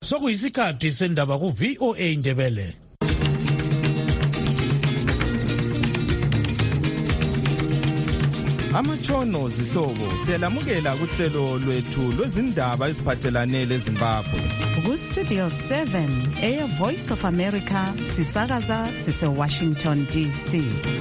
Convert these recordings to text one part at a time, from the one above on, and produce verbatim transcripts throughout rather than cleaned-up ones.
Sokuyisikhathi sendaba ku V O A Ndebele. Amatshono zihlobo siyalamukela kuhlelo lwethu lwezindaba eziphathelane leZimbabwe. Ku Studio seven, Air Voice of America, sisakaza sise Washington D C.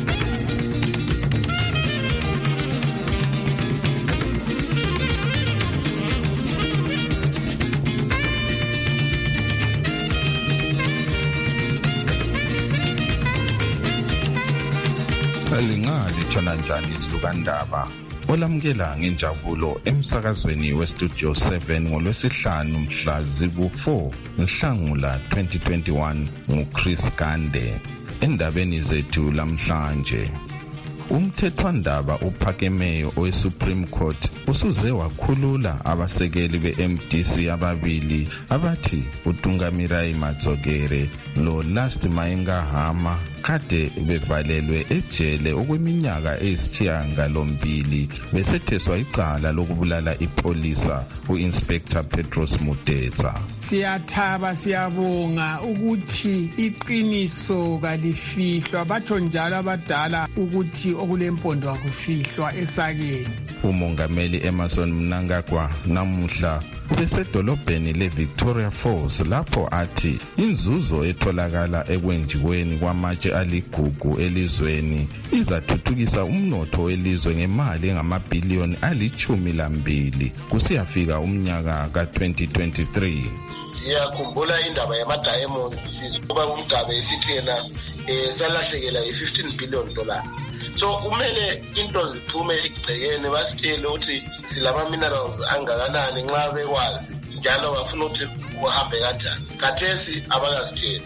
Lingali tshona njani isilukandaba olamukela ngenjabulo emsakazweni weStudio seven ngolwesihlanu mhla zibu four Nhlangula twenty twenty-one nguChris Gande. Endabeni zethu lamhlanje, umthethwandaba uphakemeyo oweSupreme Court usuze wakhulula abasekeli be-M D C ababili abathi uTungamirai Madzokere lo Last Mayengahama kade bevalelwe ejele okweminyaka eyisithiyagalombili besetheswa icala lokubulala ipolisa uInspector Petros Mutedza. Siyathaba siyabonga ukuthi iqiniso kalifihlwa, batho njalo abadala ukuthi okulempondo akufihlwa esakeni. Umongameli Emerson Mnangagwa namuhla ubesedolobheni leVictoria Falls lapho athi inzuzo etholakala ekwenjiweni kwamatshe aligugu elizweni izathuthukisa umnotho welizwe ngemali engamabhiliyoni alichumi lambili kusiyafika umnyaka ka twenty twenty-three. Siyakhumbula indaba yama-diamonds sizoba umgaba esithena eh salahlekela i-fifteen billion dollars. So kumele into ziphume egcekeni basitshele ukuthi silama minerals angakanani nxa bekwazi njalo bafuna ukuthi kuhambe kanjani. Khathesi abakasitsheli.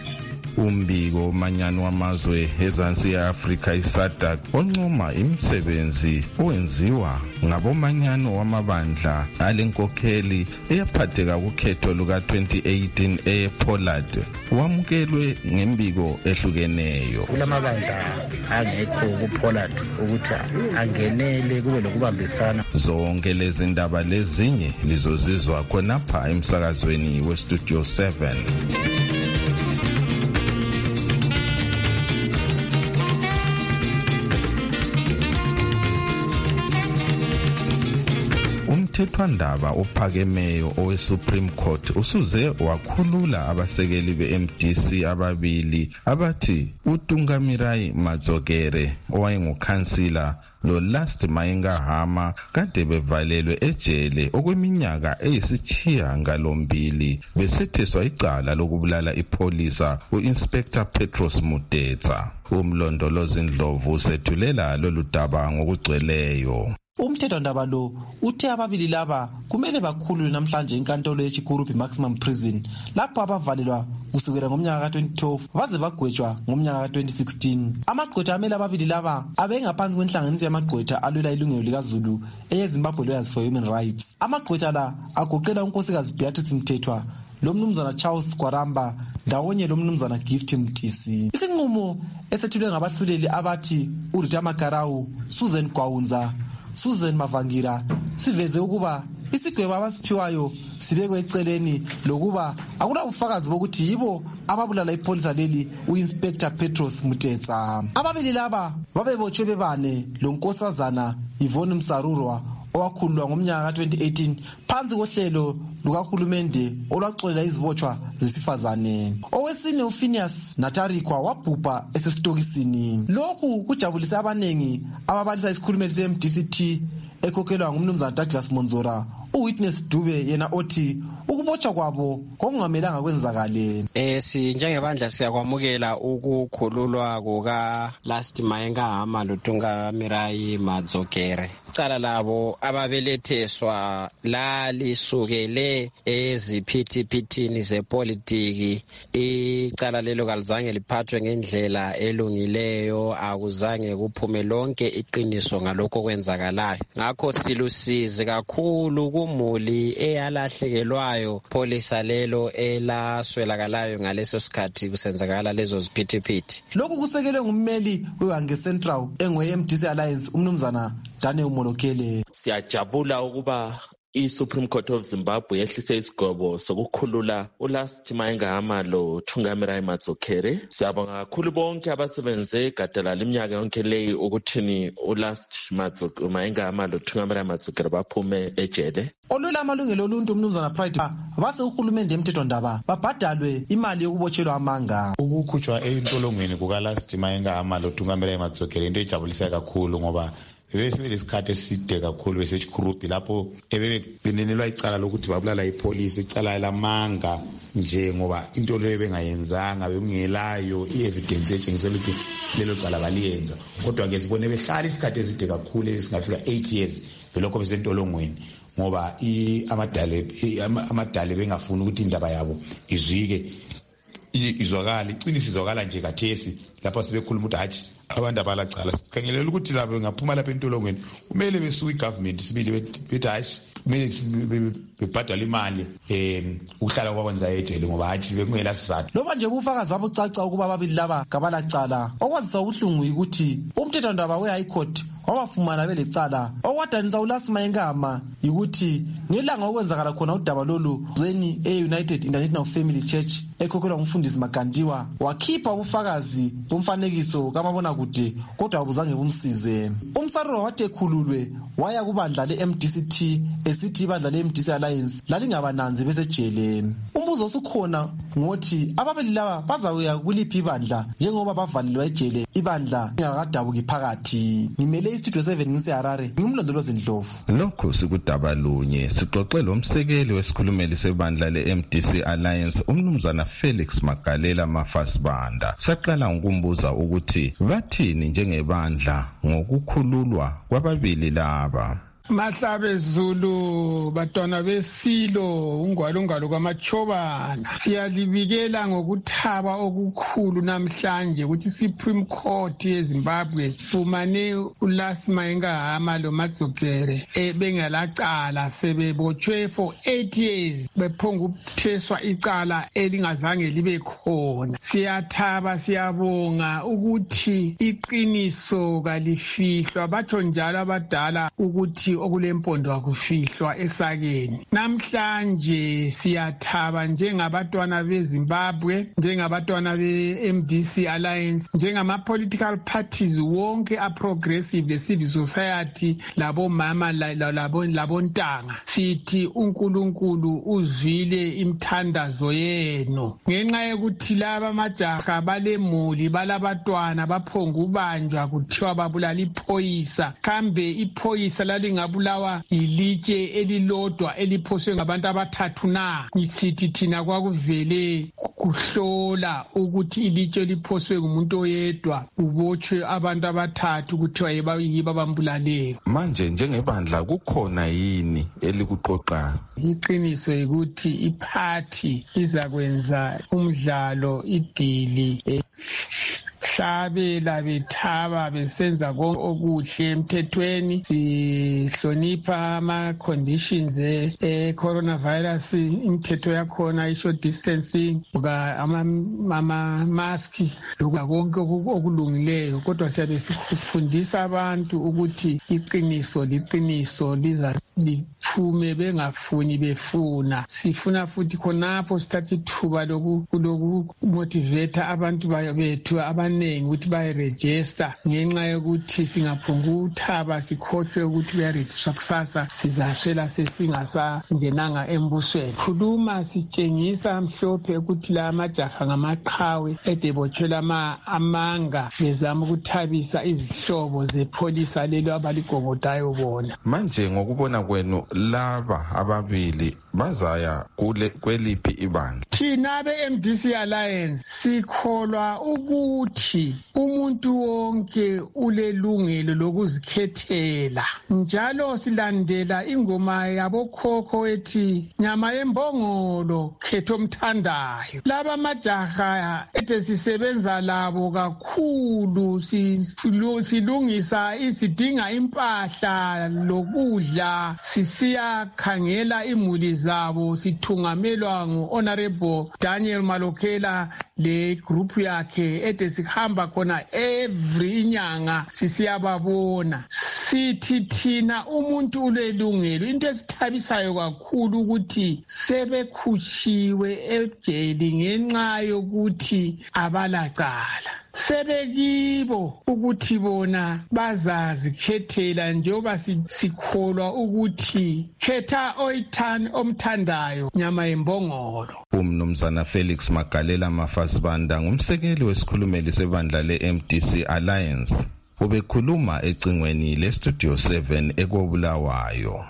Umbiko manyano wamazwe ezansi ya Afrika iSADC oncoma imisebenzi owenziwa ngabomanyano wamabandla alenkokheli eyaphatheka kukhetho luka twenty eighteen ePoland wamukelwe ngembiko ehlukeneyo. Kulamabandla angekho kuPoland ukuthi angenele kube lokubambisana. Zonke lezi ndaba lezinye lizozizwa khonapha emsakazweni weStudio seven. Umthethwandaba uphakemeyo oweSupreme Court usuze wakhulula abasekeli be-M D C ababili abathi uTungamirai Madzokere owayengukhansila lo Last Mayengahama kade bevalelwe ejele okweminyaka eyisithiyagalombili besetheswa icala lokubulala ipolisa uInspector Petros Mutedza. Umlondolozi Ndlovu sethulela lolu daba ngokugcweleyo. Umthethwandaba lo uthe ababili laba kumele bakhululwe namhlanje enkantolo yeChikurupi Maximum Prison lapho abavalelwa kusukela ngomnyaka ka twenty twelve baze bagwetshwa ngomnyaka ka twenty sixteen. Amagqwetha amele ababili laba abengaphansi kwenhlanganiso yamagqwetha alwela ilungelo likaZulu eyeZimbabwe Lawyers for Human Rights. Amagqwetha la agoqela unkosikazi Beatrice Mthethwa, lo mnumzana Charles Kwaramba ndawonye lo mnumzana Gift Mtisi. Isinqumo esethulwe ngabahluleli abathi uRita Makarau, Susan Gwawunza, Susan Mavangira siveze ukuba isigwebo abasiphiwayo sibekwe eceleni lokuba akula bufakazi bokuthi yibo ababulala ipolisa leli uInspector Petros Mutedza. Ababili laba babebotshwe bebane lo nkosazana Yvonne Msarurwa owakhululwa ngomnyaka ka twenty eighteen phansi kohlelo lukahulumende olwaxolela izibotshwa zesifazane. Owesine uPhinias Natarikwa wabhubha esesitokisini. Lokhu kujabulisa abanengi ababalisa isikhulumeli se-M D C T ekhokhelwa ngumnumzana Douglas Monzora. uWitness Dube yena othi ukubotshwa kwabo kwakungamelanga kwenzakale. Eh si njengebandla siyakwamukela ukukhululwa kuka Last Mayengahama loTungamirai Madzokere. Icala labo ababeletheswa lalisukele eziphithipithini zepolitiki. Icala lelo kalizange liphathwe ngendlela elungileyo, akuzange kuphume lonke iqiniso ngalokho kwenzakalayo. Ngakho silusizi kakhulu kumuli eyalahlekelwayo polisa lelo elaswelakalayo ngaleso sikhathi kusenzakala lezo ziphithiphithi. Lokhu kusekelwe ngummeli weWange Central engwe-M D C Alliance umnumzana Daniel Molokele. Siyajabula ukuba i-Supreme Court of Zimbabwe yehlise isigwebo sokukhulula uLast Mayenga lo Thungamirai Madzokere. Siyabonga kakhulu bonke abasebenze igadala leminyaka yonke leyi ukuthini uLast Mayenga lo Thungamirai Madzokere baphume ejele. Olwela amalungelo oluntu umnumzana Pride bathi uhulumende emthethondaba babhadalwe imali yokubotshelwa amanga. Ukukhutshwa entolongweni kukaLast Mayenga lo Thungamirai Madzokere into ejabulisa kakhulu ngoba bese lesikhathi eside kakhulu besechikurubhi lapho ebebenenelwa icala lokuthi babulala ipolice icala lamanga nje ngoba into leyo bengayenzanga bekungelayo i-evidence etshengisa ukuthi lelo cala baliyenza. Kodwa ke sibone behlala isikhathi eside kakhulu esingafika eight years belokho besentolongweni ngoba amadale amadale bengafuni ukuthi indaba yabo izwike izwakala iqinisa izwakala nje kathesi lapho sibekhuluma ukuthi hathi abantu abalacala sikhangelela ukuthi labo bengaphuma lapha entolongweni kumele besuke igovernment sibili bethi hathi kumele bebhadala imali em ukuhlala kwakwenza ejele ngoba hathi bekungela sizathu. Loba nje ubufakazi abucaca ukuba ababili laba kabalacala okwazisa ubuhlungu ukuthi umthethondaba we-High Court wabafumana belecala okwadanisa uLast Mayenga ukuthi ngelanga okwenzakala khona udaba lolu zweni e-United International Family Church ekhokhelwa ngumfundisi Magandiwa wakhipha ubufakazi bomfanekiso kamabona kude kodwa abuzange bumsize. Umsaruro wathekhululwe waya kubandla le-M D C T esithi ibandla le-M D C Alliance lalingabananzi besejele. Umbuzo osukhona ngothi ababili laba bazawuya kuliphi ibandla njengoba bavalelwa ejele ibandla lingakadabuki phakathi. Ngimele istudio seven ngiseHarare ngimlondolozi Ndlovu. Lokho sikudaba lunye sixoxela umsekeli wesikhulumeli sebandla le-M D C Alliance umnumzana Felix Magalela Mafasibanda. Saqala ngokumbuza ukuthi bathini njengebandla ngokukhululwa kwababili laba. Mahlabe Zulu batwana besilo ungwalo ungalo kwamachobana siyalibikela ngokuthaba okukhulu namhlanje ukuthi Supreme Court yeZimbabwe fumane uLast Mayenga lo Madzokere ebengelacala sebebotshwe for eight years bephonga ukutheswa icala elingazange libe khona. Siyathaba siyabonga ukuthi iqiniso kalifihlwa batho njalo abadala ukuthi okulempondo akufihlwa esakeni. Namhlanje siyathaba njengabatwana beZimbabwe njengabatwana be-M D C Alliance njengama political parties wonke a progressive le civil society labomama labontanga sithi uNkulunkulu uzwile imthandazo yenu ngenxa yokuthi laba amajaha balemuli balabatwana baphonga ubanjwa kuthiwa babulala iphoyisa kambe iphoyisa lalinga bulawa ilitshe elilodwa eliphoswe ngabantu abathathu na ngithi thina kwakuvele kuhlola ukuthi ilitshe liphoswe ngumuntu oyedwa ubotshwe abantu abathathu kuthiwa yiba bambulaleyo. Manje njengebandla kukhona yini elikuqoqayo? Iqiniso ukuthi iphathi izakwenza umdlalo idili hlabela bethaba besenza konke okuhle emthethweni sihlonipha ama conditions e coronavirus imithetho yakhona isho distancing uka ama mask konke okulungileyo kodwa siyabe sifundisa abantu ukuthi iqiniso liqiniso liza liphume bengafuni befuna. Sifuna futhi khonapho sithatha ithuba loku motivate abantu bethu abanengi ukuthi bayiregister ngenxa yokuthi singaphunga uthaba sikhohlwe ukuthi bayarejistra kusasa sizaswela sesingasangenanga embusweni. Khuluma sitshengisa mhlophe ukuthi la amajaha ngamaqhawe edebotshwela amanga bezama ukuthabisa izihlobo zepolisa lelo abaligogodayo bona. Manje ngokubona kwenu laba ababili bazaya kule kweliphi ibandla? Thina be-M D C Alliance sikholwa ukuthi umuntu wonke ulelungelo lokuzikhethela njalo silandela ingoma yabokhokho ethi nyama yembongolo khetho mthandayo. Laba amajaha ede sisebenza labo kakhulu silungisa izidinga impahla lokudla sisiya khangela imuli zabo sithungamelwa ngu-Honorable Daniel Malokela le group yakhe ede sihamba khona every inyanga sisiyababona. sithi thina umuntu ulelungelo. Into esithabisayo kakhulu ukuthi sebekhutshiwe ejele ngenxa yokuthi abalacala. Sebekibo ukuthi bona bazazikhethela njengoba sikholwa ukuthi khetha oyithanda omthandayo nyama yembongolo. Umnumzana Felix Magalela Mafasibanda ngumsekeli wesikhulumeli sebandla le-M D C Alliance ubekhuluma ecingweni le-Studio seven ekobulawayo.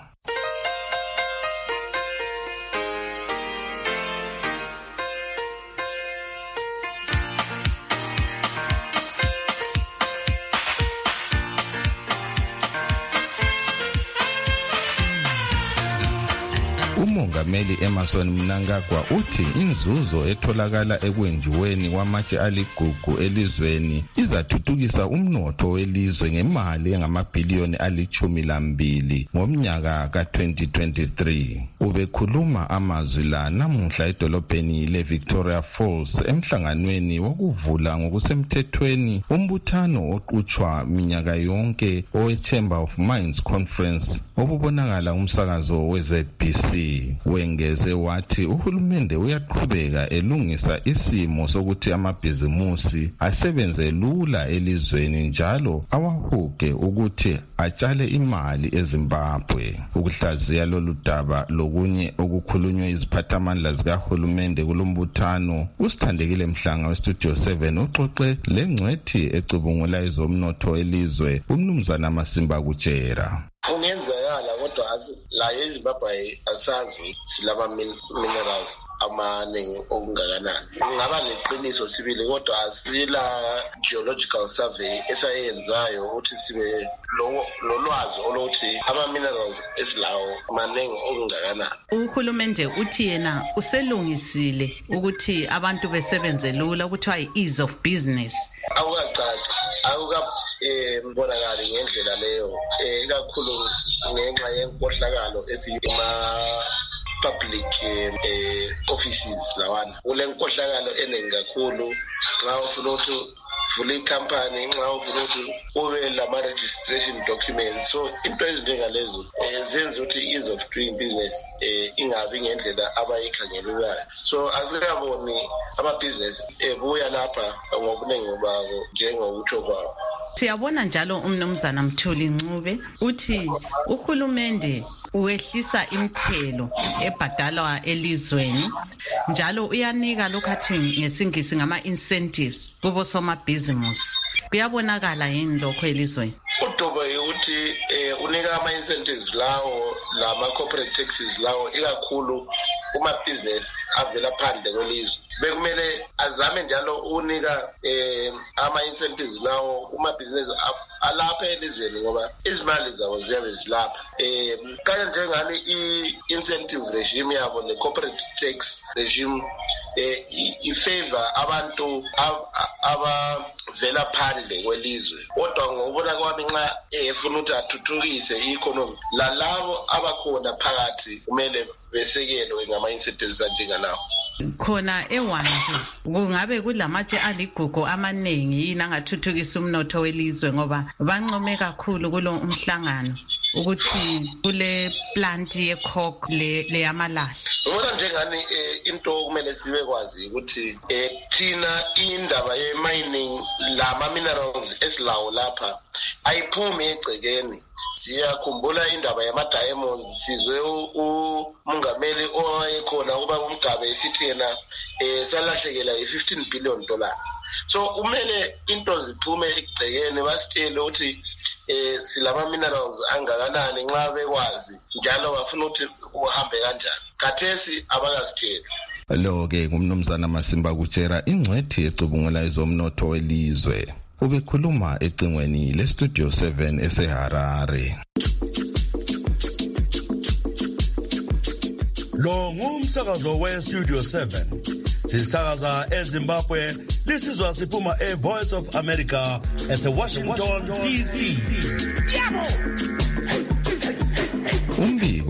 Umongameli Emerson Mnangagwa uthi inzuzo etholakala ekwenjiweni kwamatshe aligugu elizweni izathuthukisa umnotho welizwe ngemali engamabhiliyoni alichumi lambili ngomnyaka ka twenty twenty-three. Ubekhuluma amazwi la namuhla edolobheni le-Victoria Falls emhlanganweni wokuvula ngokusemthethweni umbuthano oqhutshwa minyaka yonke owe-Chamber of Mines Conference obubonakala umsakazo we-Z B C. Wengeze wathi uhulumende uyaqhubeka elungisa isimo sokuthi amabhizimusi asebenze lula elizweni njalo awahuge ukuthi atshale imali eZimbabwe. Ukuhlaziya lolu daba lokunye okukhulunywe iziphathamandla zikahulumende kulombuthano uSithandekile Mhlanga weStudio seven uxoxe lengcwethi ecubungula izomnotho elizwe umnumzana Masimba Kutshera. Ungenzakala kodwa la eZimbabwe asazi silama minerals amaningi okungakanani. Kungaba neqiniso sibili kodwa asila geological survey esayenzayo ukuthi sibe lolwazi olokuthi ama minerals esilawo maningi okungakanani. Uhulumende uthi yena uselungisile ukuthi abantu besebenze lula ukuthiwa i-ease of business. Awukacaca awuka eh mbonakali ngendlela leyo eh kakhulu ngenxa yenkohlakalo esiyima public eh offices lawana. Ule nkohlakalo eningi kakhulu nxa ufuna ukuthi vula icompany nxa ufuna ukuthi ube lama registration documents. So into ezinjengalezo zenza ukuthi ease of doing business eh ingabi ngendlela abayikhangelelayo. So asikaboni ama business ebuya lapha ngokuningi babo njengokutsho kwabo. Siyabona njalo umnumzana Mthuli Ncube uthi uhulumende uwehlisa imthelo ebhadalwa elizweni njalo uyanika lokhathi ngesingisi ngama incentives kubo somabhizimusi. Kuyabonakala yini lokho elizweni? Udobo ukuthi unika ama incentives lawo lama corporate taxes lawo ikakhulu uma business avela phandle kwelizwe. Bekumele azame njalo unika eh ama incentives lawo uma business alapha elizweni ngoba izimali zawo ziyabe zilapha. Eh kanye njengani i-incentive regime yabo le corporate tax regime eh ifavor abantu abavela phandle kwelizwe. Kodwa ngokubona kwami nxa efuna ukuthi athuthukise i-economy lalabo abakhona phakathi kumele besekelwe ngama incentives anjengalawo. Khona ewanje kungabe kulamatshe aligugu amaningi yini angathuthukisa umnotho welizwe ngoba bancome kakhulu kulo umhlangano ukuthi kule plant ye-coke le leyamalahla. Ubona njengani into kumele sibe kwazi ukuthi thina indaba ye-mining lama minerals esilawo lapha ayiphumi egcekeni. Siyakhumbula indaba yama-diamonds sizwe umongameli owayekhona kuba umgabe esithi yena eh salahlekela i-fifteen billion dollars. So kumele into ziphume egcekeni basitshele ukuthi eh silama minerals angakanani nxa bekwazi njalo bafuna ukuthi uhambe kanjani. Khathesi abakasitsheli. Lo ke ngumnumzana Masimba Kutshera ingcwethi ecubungula izomnotho welizwe. Ubekhuluma ecingweni le-Studio seven eseHarare. Lo ngumsakazo we-Studio seven. Sisakaza eZimbabwe, lisizwa siphuma e-Voice of America ese-Washington D C. Umbiko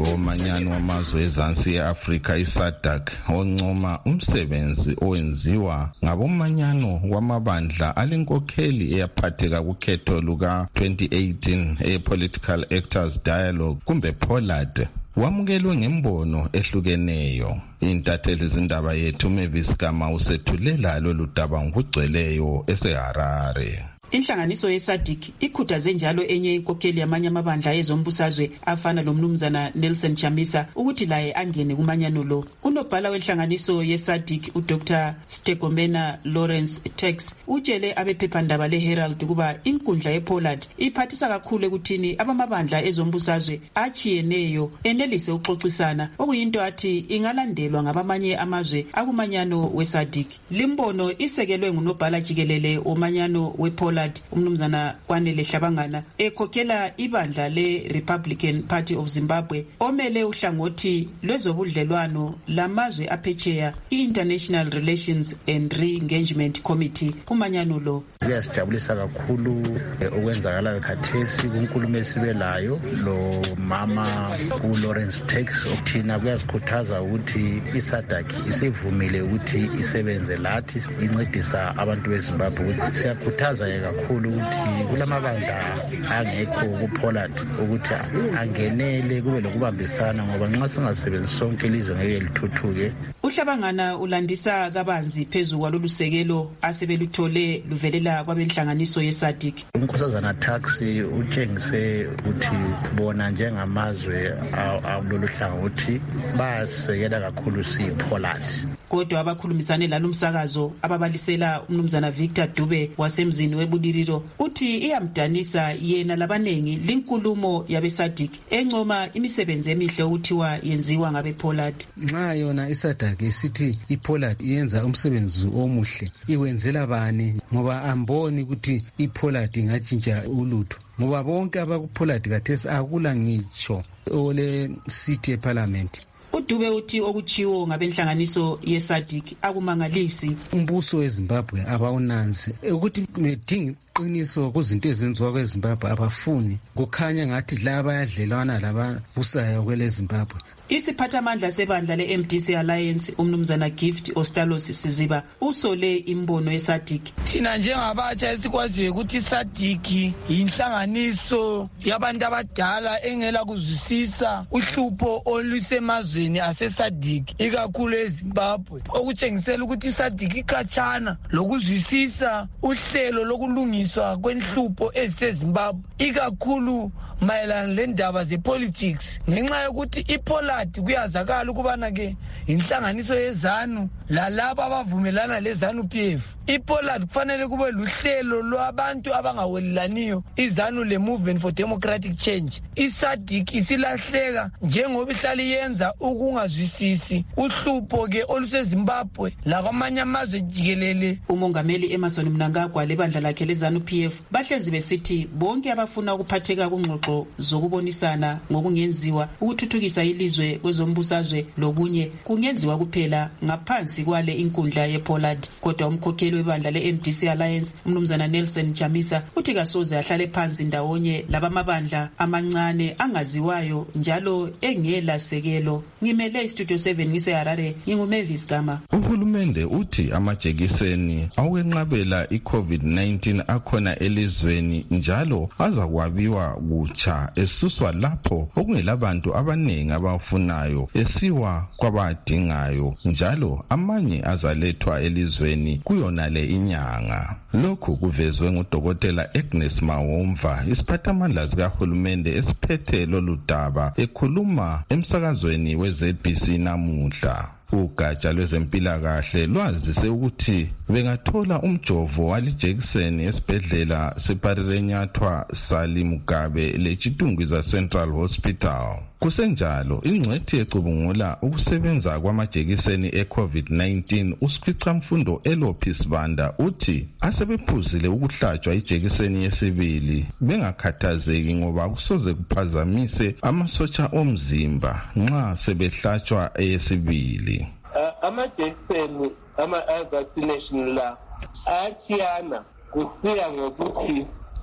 umbiko womanyano wamazwe ezansi e-Afrika i-SADC oncoma umsebenzi owenziwa ngabomanyano wamabandla alenkokheli eyaphatheka kukhetho luka twenty eighteen e-Political Actors Dialogue kumbe POLAD wamukelwe ngembono ehlukeneyo. Intatheli zindaba yethu Mavis Gama usethulela lolu daba ngokugcweleyo eseHarare. Inhlanganiso ye-SADC ikhuthaze njalo enye inkokheli yamanye amabandla ezombusazwe afana lomnumzana Nelson Chamisa ukuthi laye angene kumanyano lo. Unobhala wenhlanganiso ye-SADC uDr Stegomena Lawrence Tex utshele abephephandaba le-Herald ukuba inkundla ye-POLAD iphathisa kakhulu ekuthini abamabandla ezombusazwe achiyeneyo enelise uxoxisana okuyinto athi ingalandelwa ngabamanye amazwe akumanyano we-SADC. Limbono isekelwe ngunobhala jikelele omanyano we-POLAD umnumzana Kwanele Hlabangana ekhokhela ibandla le-Republican Party of Zimbabwe omele uhlangothi lwezobudlelwano lamazwe aphetsheya i-International Relations and Re-Engagement Committee kumanyano lo. Kuyasijabulisa kakhulu okwenzakala khathesi kunkulumo esibelayo lo mama uLawrence Tex okuthina kuyasikhuthaza ukuthi i-SADC isevumile ukuthi isebenze lathi incedisa abantu beZimbabwe. Siyakhuthaza kakhulu ukuthi kulamabandla angekho kuPOLAD ukuthi angenele kube lokubambisana ngoba nxa singasebenzi sonke ilizwe ngeke lithuthuke. uHlabangana ulandisa kabanzi phezulu kwalolusekelo asebeluthole luvelela kwabenhlanganiso ye-SADC. Umkhosazana Tax utshengise ukuthi bona njengamazwe alolu hlangothi basekela kakhulu siPOLAD. Kodwa abakhulumisane lalumsakazo ababalisela umnumzana Victor Dube wasemzini webuliriro uthi iyamdanisa yena labanengi linkulumo yabe-SADC encoma imisebenzi emihle ukuthiwa yenziwa ngabe-POLAD. Nxa yona i-SADC isithi i-POLAD yenza umsebenzi omuhle iwenzela bani ngoba amboni ukuthi i-POLAD ingatshintsha ulutho ngoba bonke abaku-POLAD kathesi akula ngitsho ole seat eParliament. uDube uthi okuchiwo ngabenhlanganiso ye-SADC akumangalisi. Umbuso weZimbabwe abawunanzi ukuthi medinga iqiniso kuzinto ezenziwa kweZimbabwe abafuni kukhanya ngathi la bayadlelwana lababusayo kwele Zimbabwe. Isiphathamandla sebandla le-M D C Alliance umnumzana Gift Ostalos Siziba usole imbono ye-SADC. Thina njengabatsha esikwaziyo ukuthi i-SADC yinhlanganiso yabantu abadala engela kuzwisisa uhlupho olusemazweni ase-SADC ikakhulu eZimbabwe okutshengisela ukuthi i-SADC ikhatshana lokuzwisisa uhlelo lokulungiswa kwenhlupho eziseZimbabwe ikakhulu mayelana lendaba ze-politics ngenxa yokuthi iPOLAD kuyazakala ukubana ke inhlanganiso yezanu lalabo abavumelana lezanu P F. iPOLAD kufanele kube luhlelo lwabantu abangawelelaniyo izanu le-Movement for Democratic Change. I-SADC isilahleka njengoba ihlala yenza ukungazwisisi uhlupho ke oluseZimbabwe lakwamanye amazwe jikelele. Umongameli Emerson Mnangagwa lebandla lakhe lezanu P F bahlezi besithi bonke abafuna ukuphatheka kungxoxo zokubonisana ngokungenziwa ukuthuthukisa ilizwe kwezombusazwe lokunye kungenziwa kuphela ngaphansi kwale inkundla yePOLAD. Kodwa umkhokheli webandla le-M D C Alliance umnumzana Nelson Chamisa uthi kasoze ahlale phansi ndawonye labamabandla amancane angaziwayo njalo engela sekelo. Ngimele iStudio seven ngiseHarare nginguMavis Gama. Uhulumende uthi amajekiseni awenqabela i-COVID nineteen akhona elizweni njalo azakwabiwa kutsha esuswa lapho okungelabantu abaningi abafunayo esiwa kwabadingayo njalo amanye azalethwa elizweni kuyona le inyanga. Lokhu kuvezwe ngudokotela Agnes Mawomva isiphathamandla sikahulumende esiphethe lolu daba ekhuluma emsakazweni we-Z B C namuhla. Ugatsha lwezempilakahle lwazise ukuthi bengathola umjovo walijekiseni esibhedlela seParirenyathwa Sali Mugabe leChitungwiza Central Hospital. Kusenjalo ingcwethi ecubungula ukusebenza kwamajekiseni e-COVID nineteen uSikhwicamfundo Elopis Banda uthi asebephuzile ukuhlatshwa ijekiseni yesibili bengakhathazeki ngoba kusoze kuphazamise amasotsha omzimba nxa sebehlatshwa eyesibili. Uh, amajekiseni ama-vaccination la ayachiyana kusiya ngokuthi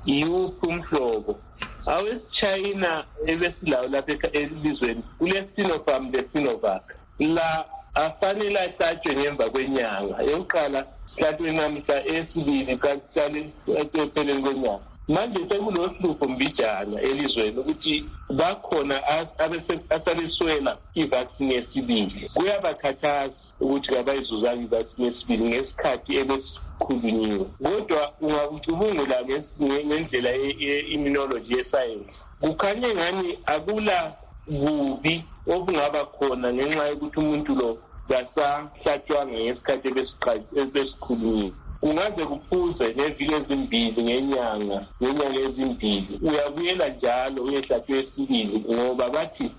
yiwuphi umhlobo. Awesi-China ebesilawo lapha elizweni kule-Sinopharm le-Sinovac. La afanele athatshwe ngemva kwenyanga. Eyokuqala hlatshwe namhla, esibili kakuhlale ekupheleni kwenyanga. Manje sekulohlupho mbijana elizweni ukuthi bakhona asabeswela i-vaccine yesibili. Kuyabakhathaza ukuthi kabayizuzanga i-vaccine yesibili ngesikhathi ebesikhulunyiwe. Kodwa ungacubungula ngendlela ye-immunology yesayensi, kukhanye ngani akula bubi obungaba khona ngenxa yokuthi umuntu lo kasahlatshwanga ngesikhathi ebesikhulunyiwe. Kungaze kuphuze neviki ezimbili ngenyanga ngenyanga ezimbili uyabuyela njalo uyehlatshwa esibili ngoba bathi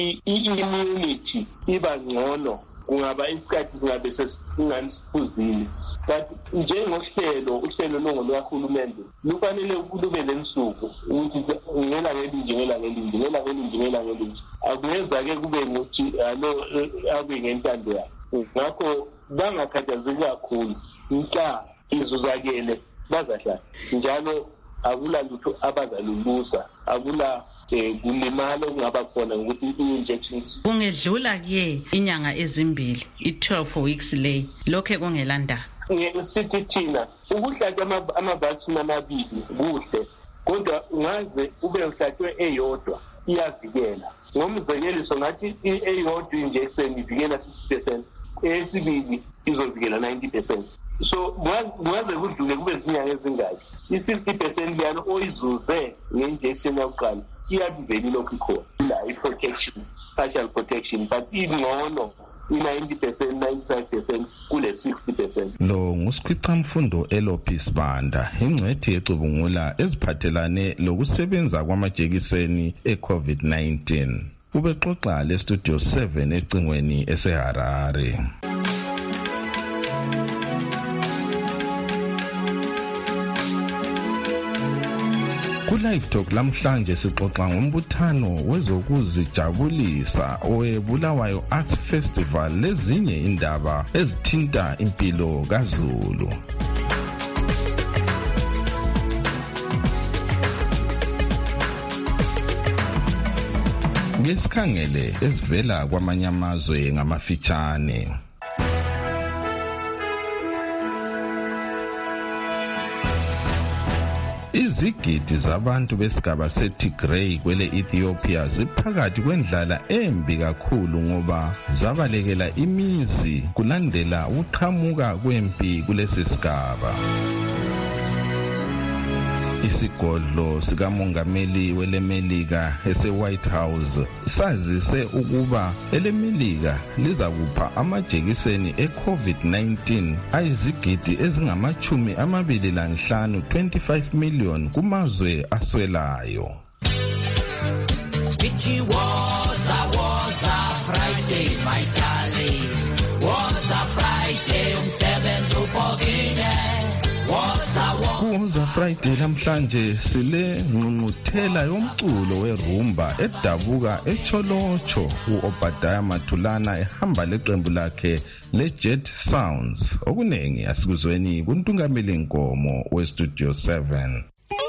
i-immunity iba ngcono kungaba isikhathi singabe sesinganisiphuzile. But njengohlelo uhlelo longolwahulumende lufanele lube lensuku ukuthi ngela ngelinje ngela ngelinje ngela ngelinje ngela ngelinje akuyeza-ke kube ngukuthi alo abe ngentando yakhe. Ngakho bangakhathazeki kakhulu, mhla izuzakele bazahlala njalo akula lutho abazalulusa, akula kulimala okungaba khona ngokuthi i-injections kungedlula ke inyanga ezimbili i-twelve weeks lay lokhe kungelandaba. Sithi thina ukuhlatshwa ama-vaccine amabili kuhle, kodwa ungaze ube uhlatshwe eyodwa iyavikela. Ngomzekeliso ngathi eyodwa injection ivikela sixty percent, eyesibili izovikela ninety percent. So kungaze kudlule kube zinyanga ezingaki i-sixty percent liyana oyizuze nge-injection yokuqala iyabivela ilokhu ikhona la i-protection, partial protection, but ingcono i-ninety percent ninety-five percent kule sixty percent. Lo ngusikhwicamfundo Elopis Banda, ingcwethi ecubungula eziphathelane lokusebenza kwamajekiseni e-COVID nineteen. Ubexoxa le Studio seven ecingweni eseHarare. Ku-Live Talk lamhlanje sixoxa ngombuthano wezokuzijabulisa owebulawayo Arts Festival lezinye indaba ezithinta impilo kaZulu. Ngesikhangele esivela kwamanye amazwe ngamafitshane. Izigidi zabantu besigaba seTigray kwele Ethiopia ziphakathi kwendlala embi kakhulu ngoba zabalekela imizi kulandela uqhamuka kwempi kulesi sigaba. Isigodlo sikamongameli welemelika ese-White House sazise ukuba elemelika liza kupha amajekiseni e-COVID nineteen ayizigidi ezingamachumi amabili lanhlanu twenty-five million kumazwe aswelayo. It was a was a Friday, my darling. Was a Friday, umsebenzi ubhokile. Kuza Friday namhlanje sile ngqungquthela yomculo werumba edabuka eCholocho. U-Obadiah Mathulana ehamba leqembu lakhe le-Jet Sounds. Okunengi asikuzweni kuntungameli Nkomo we-Studio seven.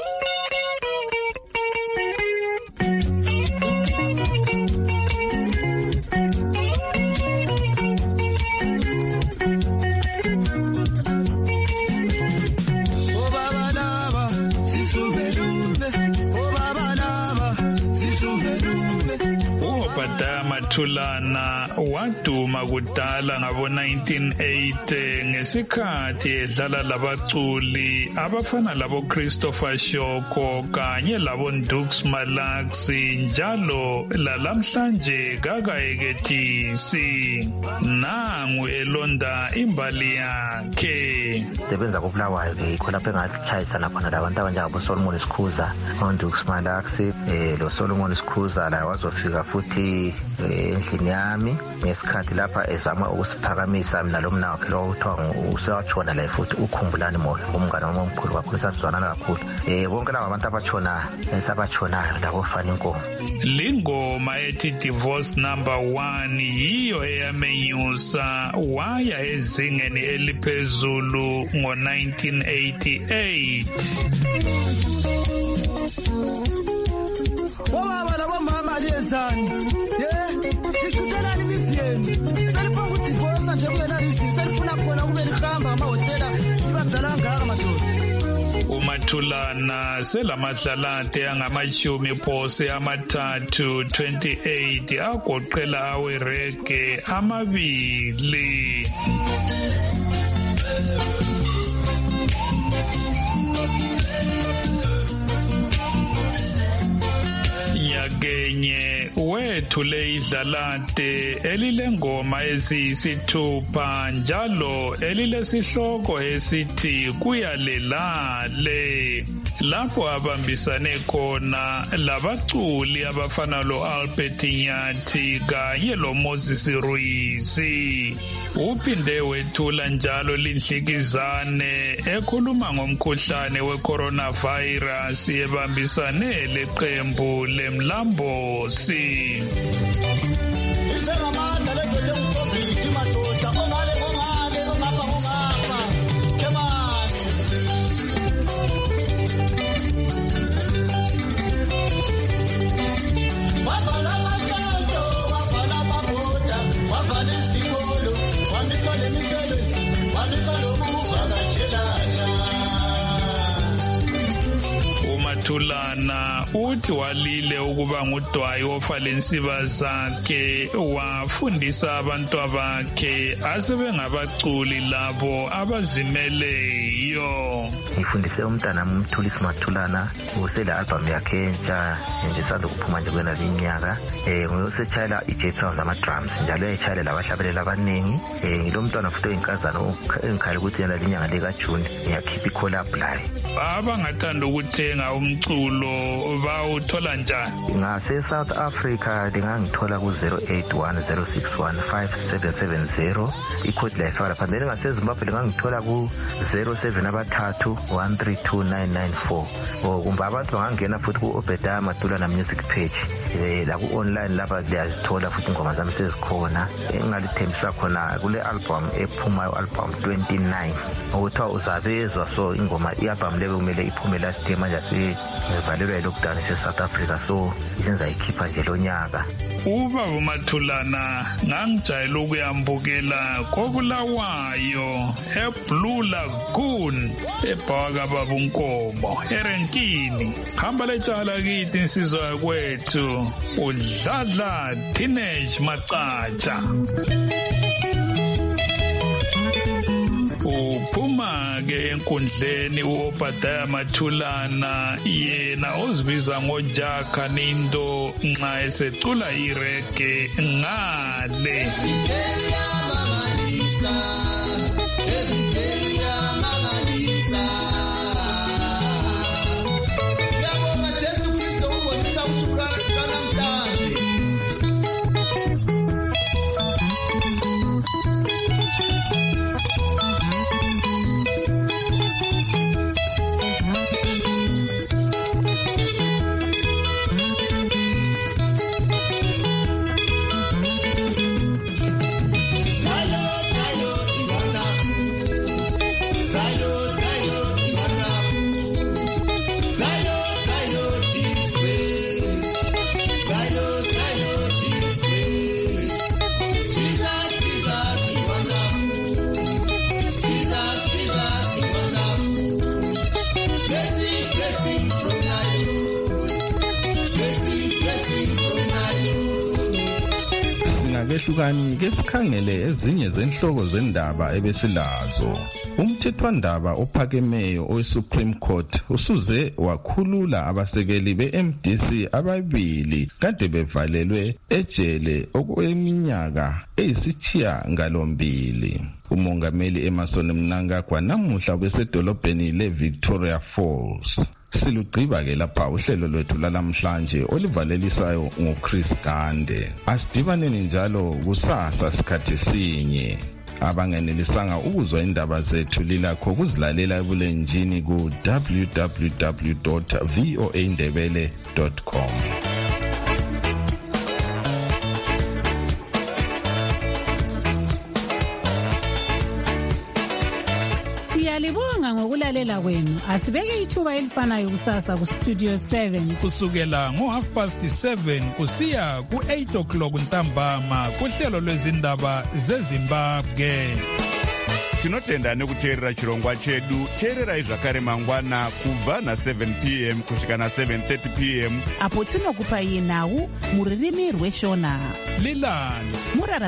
Mathulana waduma kudala ngabo nineteen eighty ngesikhathi edlala labaculi abafana labo Christopher Shoko kanye labo Ndux Malaxi njalo lalamhlanje kakayekethisi. Nangu elonda imbali yakhe. Sebenza kubulawayo ke khona lapha engahlayisana khona labantu abanjengabo Solomon Sikhuza, Ndux Malaxi, eh lo Solomon Sikhuza la wazofika futhi endlini yami ngesikhathi lapha ezama ukusiphakamisa mina lo mna wakhe lo kuthiwa usewatshona la futhi ukhumbulani moya umngane wami omkhulu kakhulu sasizwanana kakhulu eh bonke laba abantu abatshona esabatshonayo labo fana inkomo. Lingoma ethi Divorce number one yiyo eyamenyusa waya ezingeni eliphezulu ngo nineteen eighty-eight. imali yezani ye iqhudelana imizi yenu selifuna ukudivorce nje kungena reason selifuna khona kube lihamba amahotela ibadala ngaka madoda. uMathulana selamadlalate angamashumi phose amathathu twenty-eight agoqela awerege amabili. Nyakenye wethule idlalate elilengoma eziyisithupha njalo elilesihloko esithi kuyalelale, lapho abambisane khona labaculi abafana lo Albert Nyathi kanye lo Moses Ruyisi. Uphinde wethula njalo lindlikizane ekhuluma ngomkhuhlane we-coronavirus ebambisane leqembu lemlambosi. uMathulana uthi walile ukuba ngudwayi ofalensiba zakhe, wafundisa abantu bakhe asebengabaculi labo abazimeleyo. Ngifundise umntana uMthulisi Mathulana usele album yakhe entsha nje sanda kuphuma nje kwena linyaka, eh ngiyosechayela i-jet sound ama drums njalo echayelela abahlabelela abaningi. Eh ngilo mntwana futhi oyinkazana engikhaya ukuthi yena linyanga leka June ngiyakhipha i-collab laye. Abangathanda ukuthenga umculo bawuthola njani? Ngase South Africa ndingangithola ku zero eight one zero six one five seven seven zero, ikhodi la ifaka lapha. Then ngase Zimbabwe ndingangithola ku zero seven abathathu one three two nine nine four. O kumba abantu bangangena futhi ku Obedaya Mathulana music page eh la ku online lapha liyazithola futhi ingoma zami sezikhona. Engalithembisa khona kule album ephuma album twenty-nine okuthiwa uzabezwa. So ingoma i-album leyo kumele iphume last year manje sivalelwa i-lockdown se-South Africa, so isenza ikhipha nje lo nyaka. Ubaba uMathulana ngangijayela ukuyambukela koBulawayo eBlue Lagoon eBhaka Baba uNkomo erenkini. Hamba letshala kithi insizwa kwethu uDladla Teenage Macatsha. Uphuma ke enkundleni uObadaya Mathulana yena ozibiza ngoJaka Nindo nxa esecula irege ngale. Behlukani ke sikhangele ezinye zenhloko zendaba ebesilazo. Umthethwandaba ophakemeyo oweSupreme Court usuze wakhulula abasekeli be-M D C ababili kade bevalelwe ejele okweminyaka eyisithiya ngalombili. Umongameli Emmerson Mnangagwa namuhla besedolobheni leVictoria Falls. Silugqiba ke lapha uhlelo lwethu lalamhlanje olivalelisayo ngoChris Gande. Asidibaneni njalo kusasa sikhathi sinye. Abangenelisanga ukuzwa indaba zethu lilakho kuzilalela ebulenjini ku w w w dot voa ndebele dot com. Siyalibonga ngokulalela kwenu. Asibeke ithuba elifanayo kusasa ku Studio seven. Kusukela ngo half past seven kusiya ku eight o'clock ntambama kuhlelo lwezindaba zeZimbabwe. Tinotenda nekuteerera chirongwa chedu. Teererai zvakare mangwana kubva na seven p m kusvika na seven thirty p m apo tinokupai nhau muririmi rweshona. Lilani.